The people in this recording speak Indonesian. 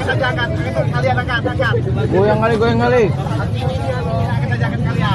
saja angkat. Itu kalian angkat. Goyang kali. Kita jangan kalian.